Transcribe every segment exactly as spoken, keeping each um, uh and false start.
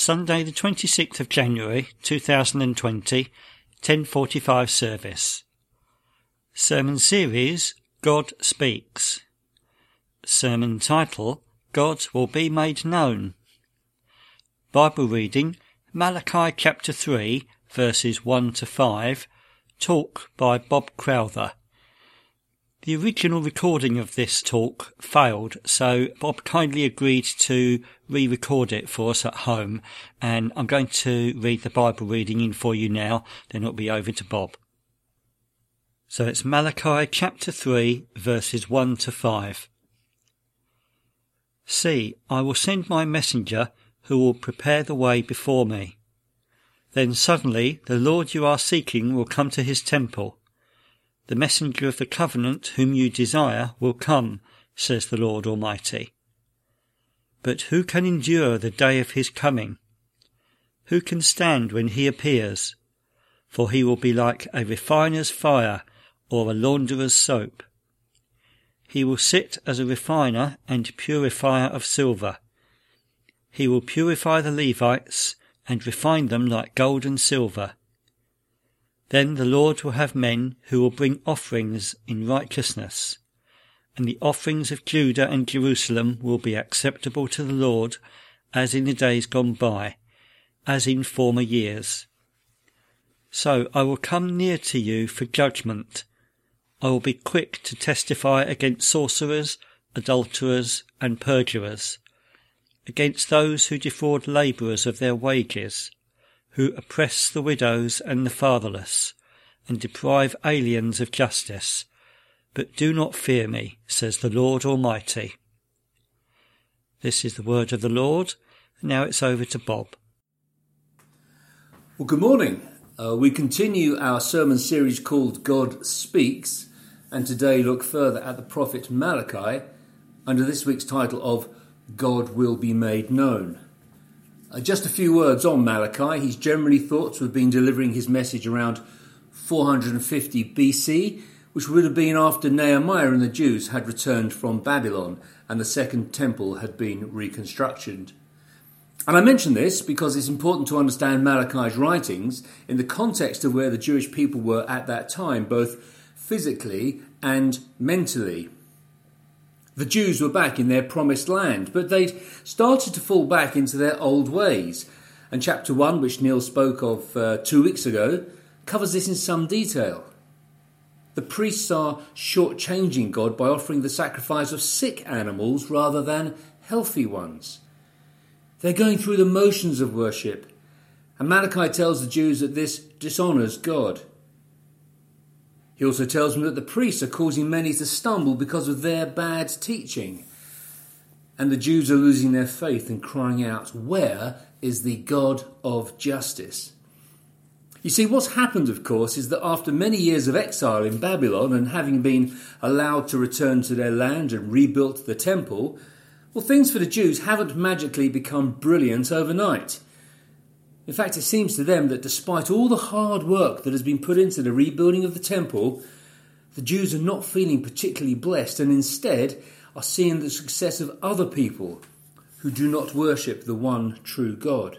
Sunday the twenty-sixth of January two thousand twenty, ten forty-five service. Sermon series, God Speaks. Sermon title, God Will Be Made Known. Bible reading, Malachi chapter three, verses one to five, talk by Bob Crowther. The original recording of this talk failed, so Bob kindly agreed to re-record it for us at home, and I'm going to read the Bible reading in for you now, then it'll be over to Bob. So it's Malachi chapter three, verses one to five. See, I will send my messenger who will prepare the way before me. Then suddenly the Lord you are seeking will come to his temple. The messenger of the covenant whom you desire will come, says the Lord Almighty. But who can endure the day of his coming? Who can stand when he appears? For he will be like a refiner's fire or a launderer's soap. He will sit as a refiner and purifier of silver. He will purify the Levites and refine them like gold and silver. Then the Lord will have men who will bring offerings in righteousness, and the offerings of Judah and Jerusalem will be acceptable to the Lord, as in the days gone by, as in former years. So I will come near to you for judgment. I will be quick to testify against sorcerers, adulterers, and perjurers, against those who defraud labourers of their wages, who oppress the widows and the fatherless, and deprive aliens of justice. But do not fear me, says the Lord Almighty. This is the word of the Lord. Now it's over to Bob. Well, good morning. Uh, we continue our sermon series called God Speaks, and today look further at the prophet Malachi under this week's title of God Will Be Made Known. Uh, just a few words on Malachi. He's generally thought to have been delivering his message around four hundred fifty B C, which would have been after Nehemiah and the Jews had returned from Babylon and the second temple had been reconstructed. And I mention this because it's important to understand Malachi's writings in the context of where the Jewish people were at that time, both physically and mentally. The Jews were back in their promised land, but they'd started to fall back into their old ways. And chapter one, which Neil spoke of uh, two weeks ago, covers this in some detail. The priests are shortchanging God by offering the sacrifice of sick animals rather than healthy ones. They're going through the motions of worship, and Malachi tells the Jews that this dishonours God. He also tells them that the priests are causing many to stumble because of their bad teaching. And the Jews are losing their faith and crying out, "Where is the God of justice?" You see, what's happened, of course, is that after many years of exile in Babylon and having been allowed to return to their land and rebuilt the temple, well, things for the Jews haven't magically become brilliant overnight. In fact, it seems to them that despite all the hard work that has been put into the rebuilding of the temple, the Jews are not feeling particularly blessed and instead are seeing the success of other people who do not worship the one true God.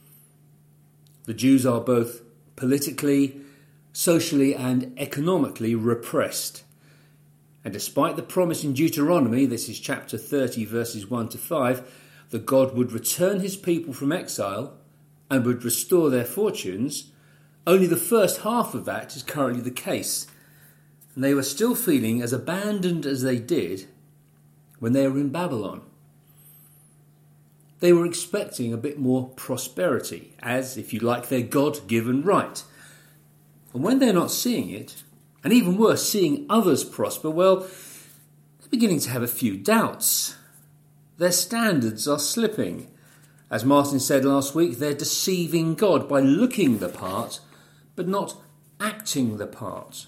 The Jews are both politically, socially and economically repressed. And despite the promise in Deuteronomy, this is chapter thirty verses one to five, that God would return his people from exile and would restore their fortunes, only the first half of that is currently the case. And they were still feeling as abandoned as they did when they were in Babylon. They were expecting a bit more prosperity, as, if you like, their God-given right. And when they're not seeing it, and even worse, seeing others prosper, well, they're beginning to have a few doubts. Their standards are slipping. As Martin said last week, they're deceiving God by looking the part, but not acting the part.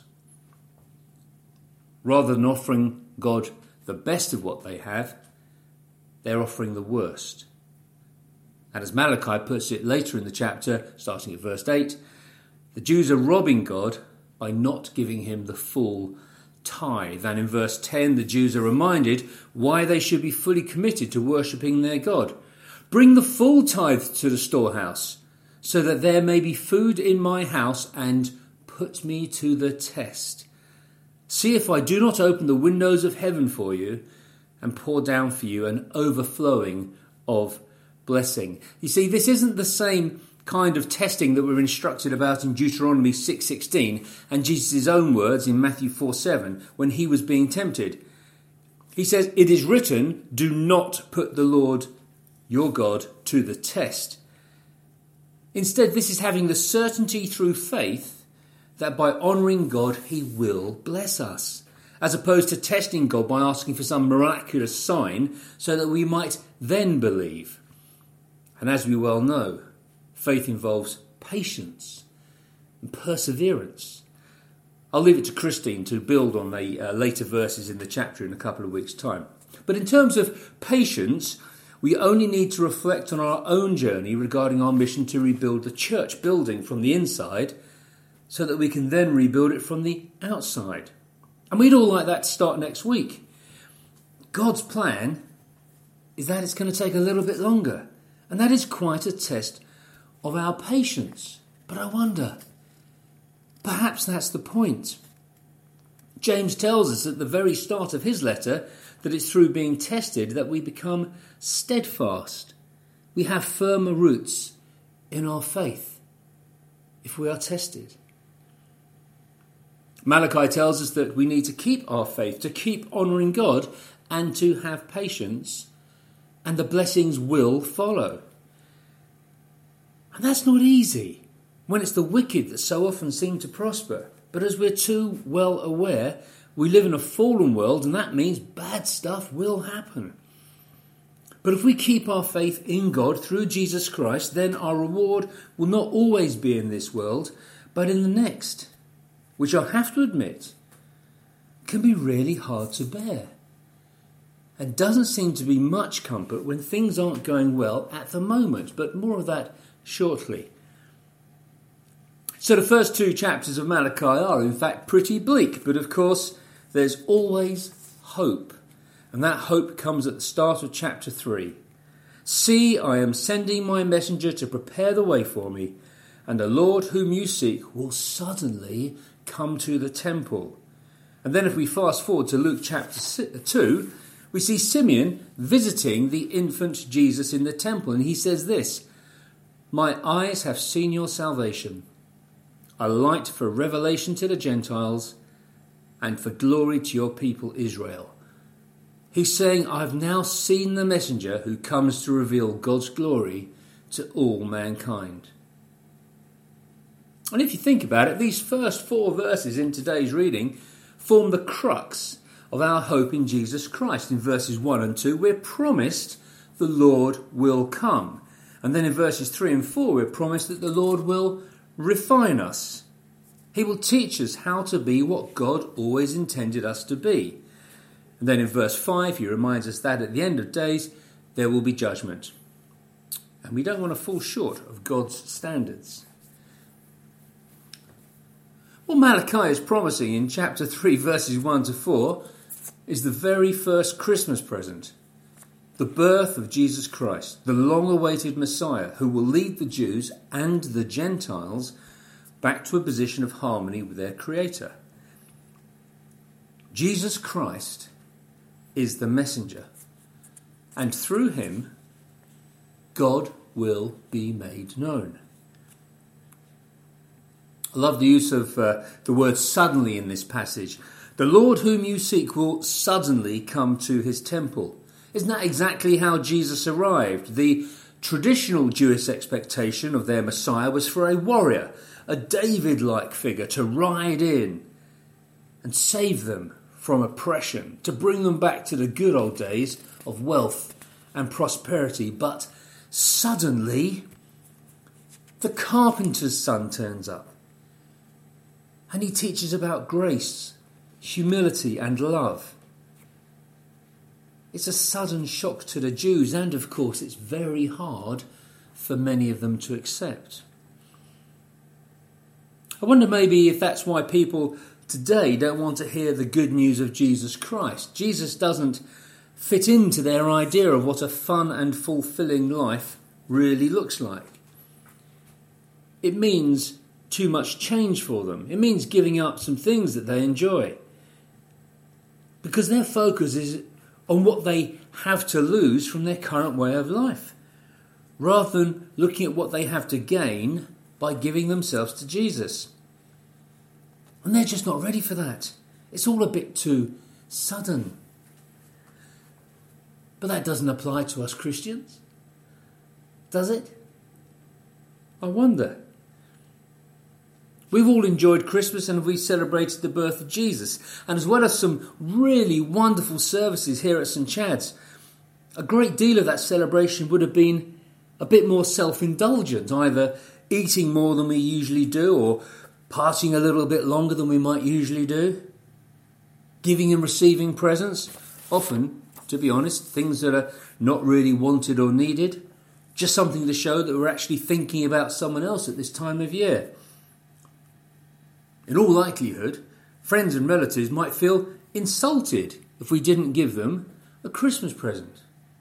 Rather than offering God the best of what they have, they're offering the worst. And as Malachi puts it later in the chapter, starting at verse eight, the Jews are robbing God by not giving him the full tithe. And in verse ten, the Jews are reminded why they should be fully committed to worshipping their God. Bring the full tithe to the storehouse, so that there may be food in my house, and put me to the test. See if I do not open the windows of heaven for you and pour down for you an overflowing of blessing. You see, this isn't the same kind of testing that we're instructed about in Deuteronomy six sixteen and Jesus' own words in Matthew four seven when he was being tempted. He says, "It is written, do not put the Lord your God to the test." Instead, this is having the certainty through faith that by honouring God, he will bless us, as opposed to testing God by asking for some miraculous sign so that we might then believe. And as we well know, faith involves patience and perseverance. I'll leave it to Christine to build on the uh, later verses in the chapter in a couple of weeks' time. But in terms of patience, we only need to reflect on our own journey regarding our mission to rebuild the church building from the inside so that we can then rebuild it from the outside. And we'd all like that to start next week. God's plan is that it's going to take a little bit longer. And that is quite a test of our patience. But I wonder, perhaps that's the point. James tells us at the very start of his letter that it's through being tested that we become steadfast. We have firmer roots in our faith if we are tested. Malachi tells us that we need to keep our faith, to keep honouring God, and to have patience, and the blessings will follow. And that's not easy when it's the wicked that so often seem to prosper. But as we're too well aware, we live in a fallen world, and that means bad stuff will happen. But if we keep our faith in God through Jesus Christ, then our reward will not always be in this world, but in the next, which I have to admit can be really hard to bear. And doesn't seem to be much comfort when things aren't going well at the moment, but more of that shortly. So the first two chapters of Malachi are in fact pretty bleak, but of course there's always hope. And that hope comes at the start of chapter three. See, I am sending my messenger to prepare the way for me, and the Lord whom you seek will suddenly come to the temple. And then if we fast forward to Luke chapter two, we see Simeon visiting the infant Jesus in the temple, and he says this, "My eyes have seen your salvation, a light for revelation to the Gentiles and for glory to your people Israel." He's saying, I've now seen the messenger who comes to reveal God's glory to all mankind. And if you think about it, these first four verses in today's reading form the crux of our hope in Jesus Christ. In verses one and two, we're promised the Lord will come. And then in verses three and four, we're promised that the Lord will refine us. He will teach us how to be what God always intended us to be. And then in verse five, he reminds us that at the end of days, there will be judgment. And we don't want to fall short of God's standards. What Malachi is promising in chapter three, verses one to four, is the very first Christmas present. The birth of Jesus Christ, the long-awaited Messiah, who will lead the Jews and the Gentiles back to a position of harmony with their Creator. Jesus Christ is the messenger, and through him, God will be made known. I love the use of uh, the word suddenly in this passage. The Lord whom you seek will suddenly come to his temple. Isn't that exactly how Jesus arrived? The traditional Jewish expectation of their Messiah was for a warrior, a David-like figure to ride in and save them from oppression, to bring them back to the good old days of wealth and prosperity. But suddenly, the carpenter's son turns up. And he teaches about grace, humility and love. It's a sudden shock to the Jews, and of course it's very hard for many of them to accept. I wonder maybe if that's why people today don't want to hear the good news of Jesus Christ. Jesus doesn't fit into their idea of what a fun and fulfilling life really looks like. It means too much change for them. It means giving up some things that they enjoy. Because their focus is on what they have to lose from their current way of life, rather than looking at what they have to gain by giving themselves to Jesus. And they're just not ready for that. It's all a bit too sudden. But that doesn't apply to us Christians, does it? I wonder. We've all enjoyed Christmas and we celebrated the birth of Jesus. And as well as some really wonderful services here at St Chad's, a great deal of that celebration would have been a bit more self-indulgent, either eating more than we usually do or partying a little bit longer than we might usually do, giving and receiving presents, often, to be honest, things that are not really wanted or needed, just something to show that we're actually thinking about someone else at this time of year. In all likelihood, friends and relatives might feel insulted if we didn't give them a Christmas present.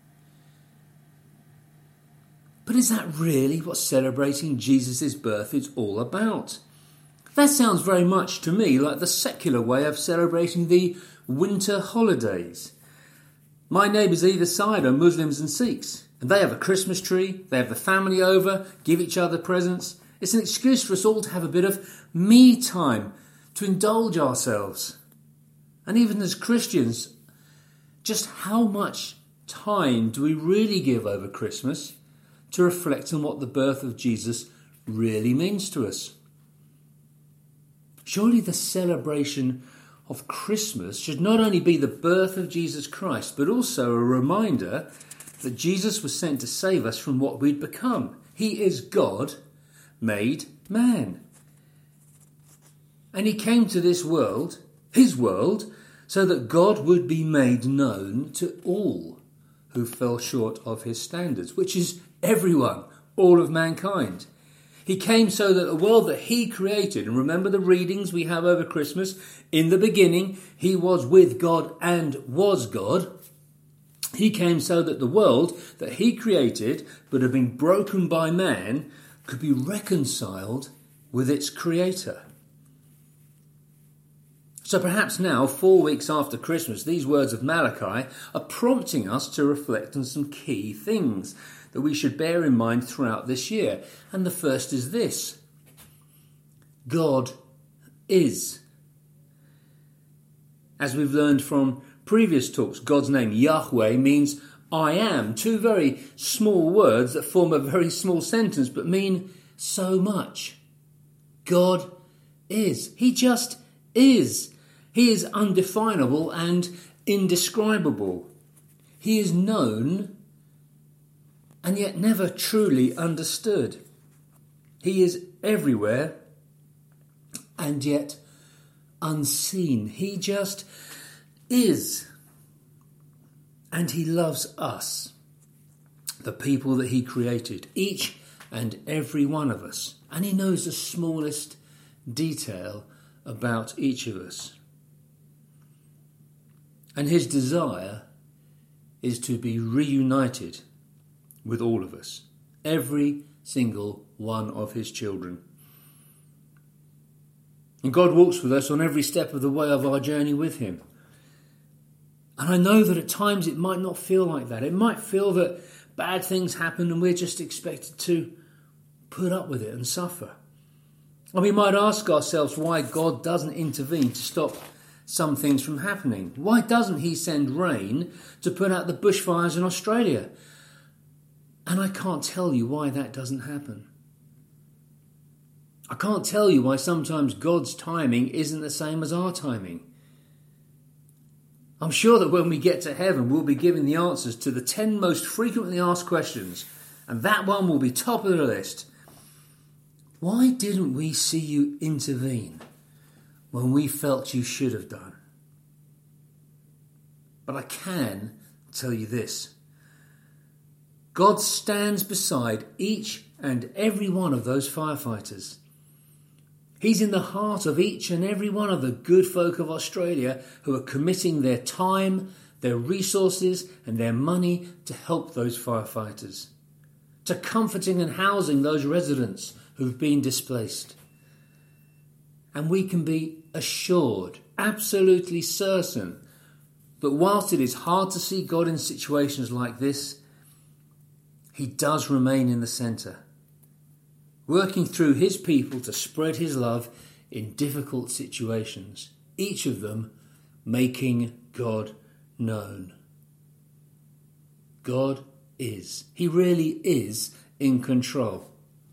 But is that really what celebrating Jesus' birth is all about? That sounds very much to me like the secular way of celebrating the winter holidays. My neighbours either side are Muslims and Sikhs, and they have a Christmas tree, they have the family over, give each other presents. It's an excuse for us all to have a bit of me time, to indulge ourselves. And even as Christians, just how much time do we really give over Christmas to reflect on what the birth of Jesus really means to us? Surely the celebration of Christmas should not only be the birth of Jesus Christ, but also a reminder that Jesus was sent to save us from what we'd become. He is God made man. And he came to this world, his world, so that God would be made known to all who fell short of his standards, which is everyone, all of mankind. He came so that the world that he created, and remember the readings we have over Christmas, in the beginning he was with God and was God. He came so that the world that he created, but had been broken by man, could be reconciled with its creator. So perhaps now, four weeks after Christmas, these words of Malachi are prompting us to reflect on some key things that we should bear in mind throughout this year. And the first is this: God is. As we've learned from previous talks, God's name, Yahweh, means I am. Two very small words that form a very small sentence but mean so much. God is. He just is. He is undefinable and indescribable. He is known and yet never truly understood. He is everywhere and yet unseen. He just is. And he loves us, the people that he created, each and every one of us. And he knows the smallest detail about each of us. And his desire is to be reunited with all of us, every single one of his children. And God walks with us on every step of the way of our journey with him. And I know that at times it might not feel like that. It might feel that bad things happen and we're just expected to put up with it and suffer. And we might ask ourselves why God doesn't intervene to stop some things from happening. Why doesn't he send rain to put out the bushfires in Australia? And I can't tell you why that doesn't happen. I can't tell you why sometimes God's timing isn't the same as our timing. I'm sure that when we get to heaven, we'll be given the answers to the ten most frequently asked questions. And that one will be top of the list. Why didn't we see you intervene when we felt you should have done? But I can tell you this. God stands beside each and every one of those firefighters. He's in the heart of each and every one of the good folk of Australia who are committing their time, their resources and their money to help those firefighters, to comforting and housing those residents who've been displaced. And we can be assured, absolutely certain, that whilst it is hard to see God in situations like this, he does remain in the centre, working through his people to spread his love in difficult situations, each of them making God known. God is. He really is in control.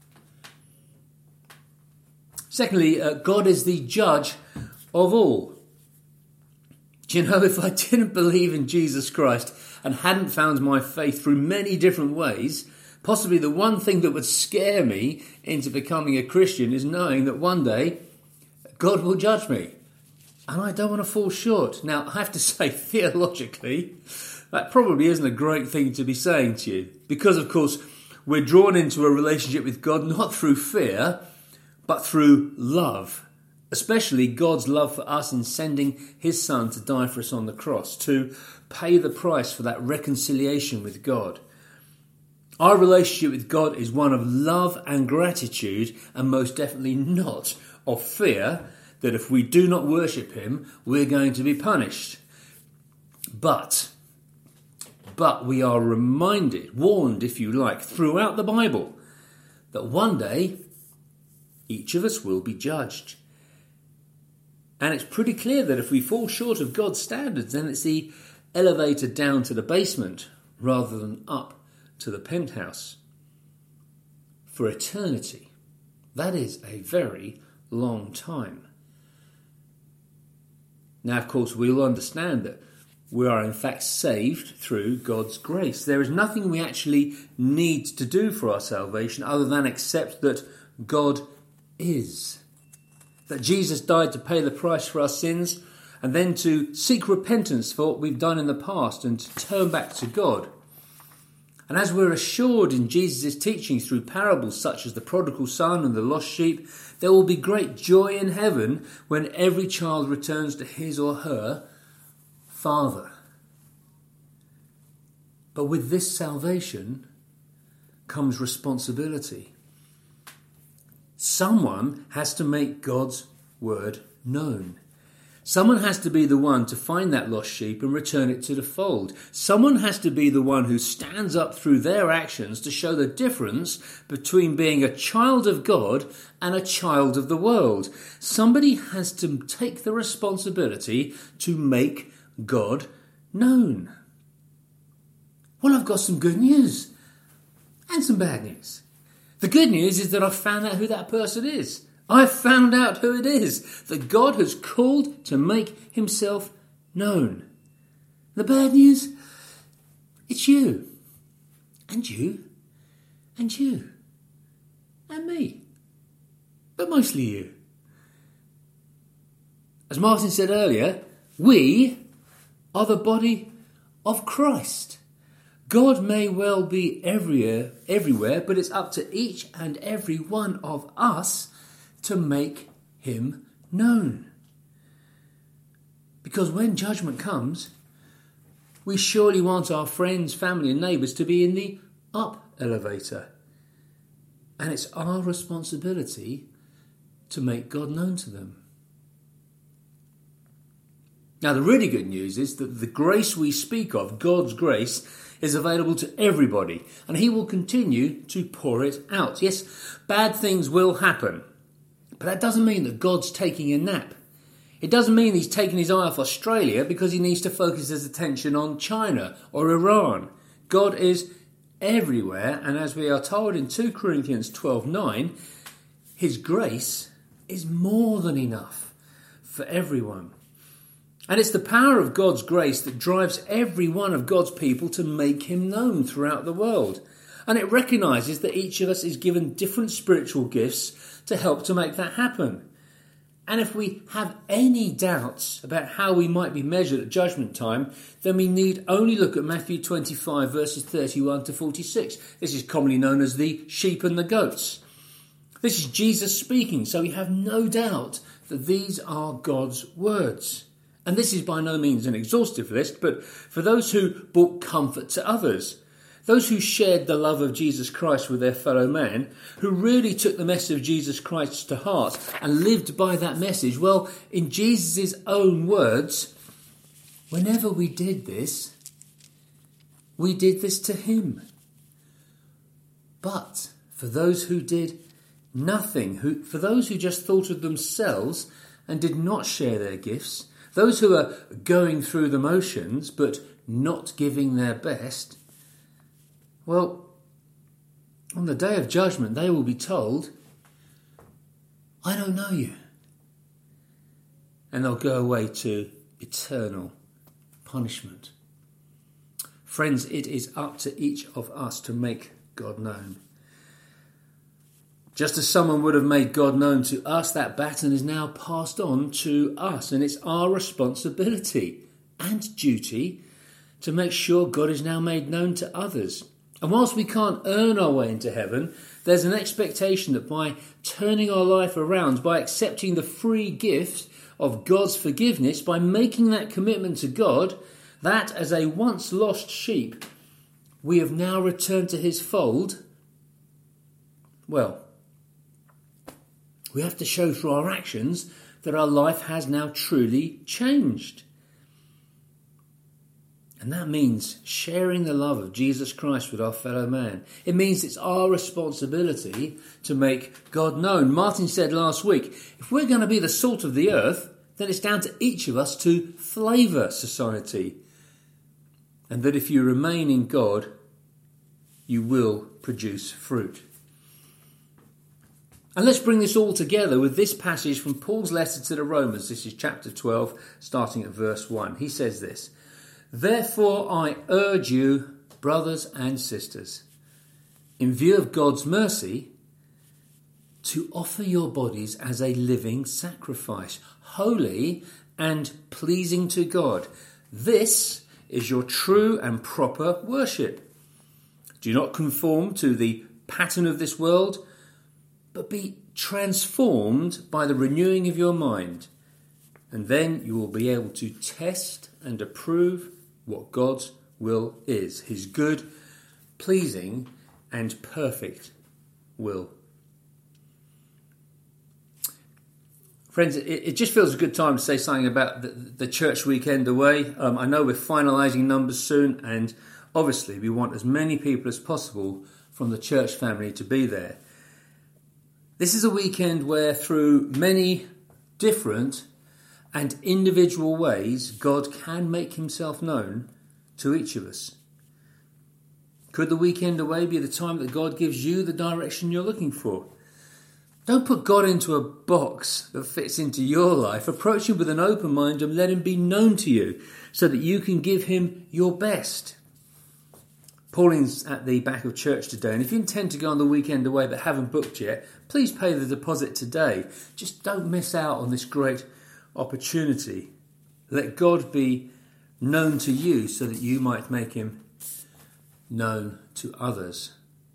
Secondly, uh, God is the judge of all. Do you know, if I didn't believe in Jesus Christ and hadn't found my faith through many different ways, possibly the one thing that would scare me into becoming a Christian is knowing that one day God will judge me. And I don't want to fall short. Now, I have to say, theologically, that probably isn't a great thing to be saying to you. Because, of course, we're drawn into a relationship with God not through fear, but through love. Especially God's love for us in sending his Son to die for us on the cross, to pay the price for that reconciliation with God. Our relationship with God is one of love and gratitude, and most definitely not of fear that if we do not worship him, we're going to be punished. But, but we are reminded, warned if you like, throughout the Bible, that one day each of us will be judged. And it's pretty clear that if we fall short of God's standards, then it's the elevator down to the basement rather than up to the penthouse. For eternity, that is a very long time. Now, of course, we'll understand that we are in fact saved through God's grace. There is nothing we actually need to do for our salvation other than accept that God is. That Jesus died to pay the price for our sins and then to seek repentance for what we've done in the past and to turn back to God. And as we're assured in Jesus' teaching through parables such as the prodigal son and the lost sheep, there will be great joy in heaven when every child returns to his or her Father. But with this salvation comes responsibility. Someone has to make God's word known. Someone has to be the one to find that lost sheep and return it to the fold. Someone has to be the one who stands up through their actions to show the difference between being a child of God and a child of the world. Somebody has to take the responsibility to make God known. Well, I've got some good news and some bad news. The good news is that I've found out who that person is. I've found out who it is that God has called to make himself known. The bad news, it's you, and you, and you, and me, but mostly you. As Martin said earlier, we are the body of Christ. God may well be everywhere, everywhere, but it's up to each and every one of us to make him known. Because when judgment comes, we surely want our friends, family and neighbours to be in the up elevator. And it's our responsibility to make God known to them. Now, the really good news is that the grace we speak of, God's grace, is available to everybody, and he will continue to pour it out. Yes, bad things will happen, but that doesn't mean that God's taking a nap. It doesn't mean he's taking his eye off Australia because he needs to focus his attention on China or Iran. God is everywhere, and as we are told in two Corinthians twelve nine, his grace is more than enough for everyone. And it's the power of God's grace that drives every one of God's people to make him known throughout the world. And it recognises that each of us is given different spiritual gifts to help to make that happen. And if we have any doubts about how we might be measured at judgment time, then we need only look at Matthew twenty-five verses thirty-one to forty-six. This is commonly known as the sheep and the goats. This is Jesus speaking, so we have no doubt that these are God's words. And this is by no means an exhaustive list, but for those who brought comfort to others, those who shared the love of Jesus Christ with their fellow man, who really took the message of Jesus Christ to heart and lived by that message, well, in Jesus' own words, whenever we did this, we did this to him. But for those who did nothing, who, for those who just thought of themselves and did not share their gifts, those who are going through the motions but not giving their best, well, on the day of judgment they will be told, I don't know you. And they'll go away to eternal punishment. Friends, it is up to each of us to make God known. Just as someone would have made God known to us, that baton is now passed on to us, and it's our responsibility and duty to make sure God is now made known to others. And whilst we can't earn our way into heaven, there's an expectation that by turning our life around, by accepting the free gift of God's forgiveness, by making that commitment to God, that as a once lost sheep, we have now returned to his fold, well, we have to show through our actions that our life has now truly changed. And that means sharing the love of Jesus Christ with our fellow man. It means it's our responsibility to make God known. Martin said last week, if we're going to be the salt of the earth, then it's down to each of us to flavour society. And that if you remain in God, you will produce fruit. And let's bring this all together with this passage from Paul's letter to the Romans. This is chapter twelve, starting at verse one. He says this, Therefore I urge you, brothers and sisters, in view of God's mercy, to offer your bodies as a living sacrifice, holy and pleasing to God. This is your true and proper worship. Do not conform to the pattern of this world, but be transformed by the renewing of your mind. And then you will be able to test and approve what God's will is, his good, pleasing, and perfect will. Friends, it, it just feels a good time to say something about the, the church weekend away. Um, I know we're finalising numbers soon, and obviously we want as many people as possible from the church family to be there. This is a weekend where through many different and individual ways, God can make himself known to each of us. Could the weekend away be the time that God gives you the direction you're looking for? Don't put God into a box that fits into your life. Approach him with an open mind and let him be known to you so that you can give him your best. Pauling's at the back of church today, and if you intend to go on the weekend away but haven't booked yet, please pay the deposit today. Just don't miss out on this great opportunity. Let God be known to you so that you might make him known to others.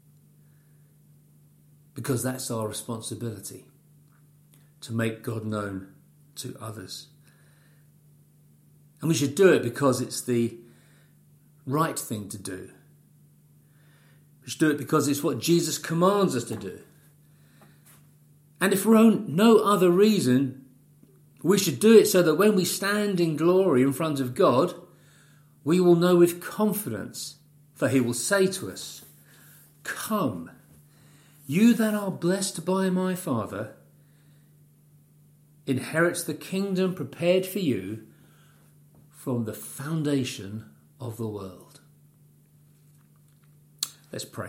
Because that's our responsibility, to make God known to others. And we should do it because it's the right thing to do. We should do it because it's what Jesus commands us to do. And if for no other reason, we should do it so that when we stand in glory in front of God, we will know with confidence, for he will say to us, Come, you that are blessed by my Father, inherit the kingdom prepared for you from the foundation of the world. Let's pray.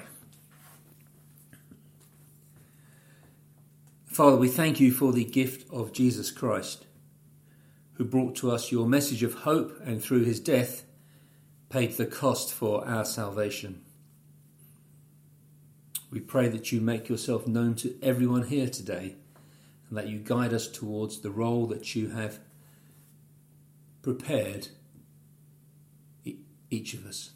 Father, we thank you for the gift of Jesus Christ, who brought to us your message of hope and through his death paid the cost for our salvation. We pray that you make yourself known to everyone here today and that you guide us towards the role that you have prepared each of us.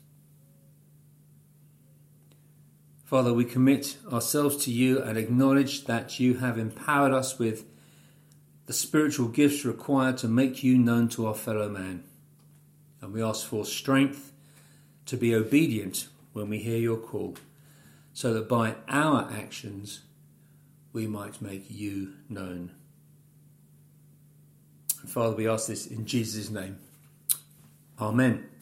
Father, we commit ourselves to you and acknowledge that you have empowered us with the spiritual gifts required to make you known to our fellow man. And we ask for strength to be obedient when we hear your call, so that by our actions we might make you known. And Father, we ask this in Jesus' name. Amen.